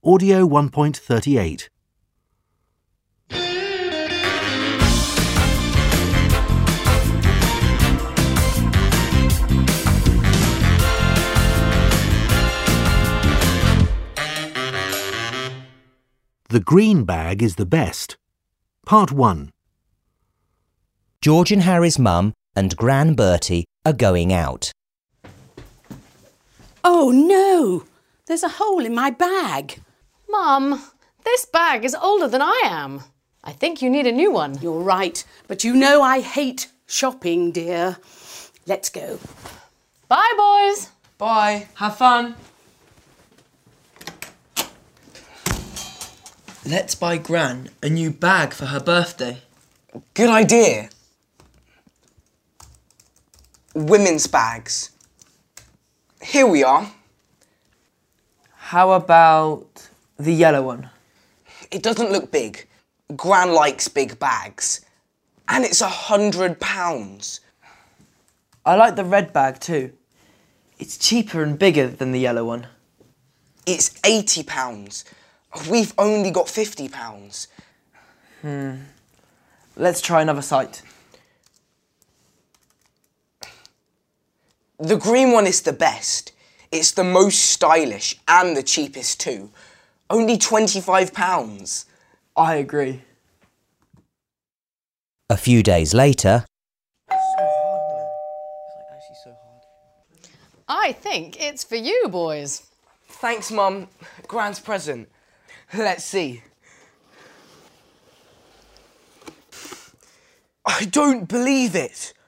Audio 1.38. The green bag is the best. Part 1. George and Harry's mum and Gran Bertie are going out. Oh no! There's a hole in my bag. Mum, this bag is older than I am. I think you need a new one. You're right, but you know I hate shopping, dear. Let's go. Bye, boys. Bye. Have fun. Let's buy Gran a new bag for her birthday. Good idea. Women's bags. Here we are. How about the yellow one? It doesn't look big. Gran likes big bags. And it's £100. I like the red bag too. It's cheaper and bigger than the yellow one. It's £80. We've only got £50. Let's try another site. The green one is the best. It's the most stylish and the cheapest too. Only £25. I agree. A few days later, I think it's for you, boys. Thanks, Mum. Gran's present. Let's see. I don't believe it.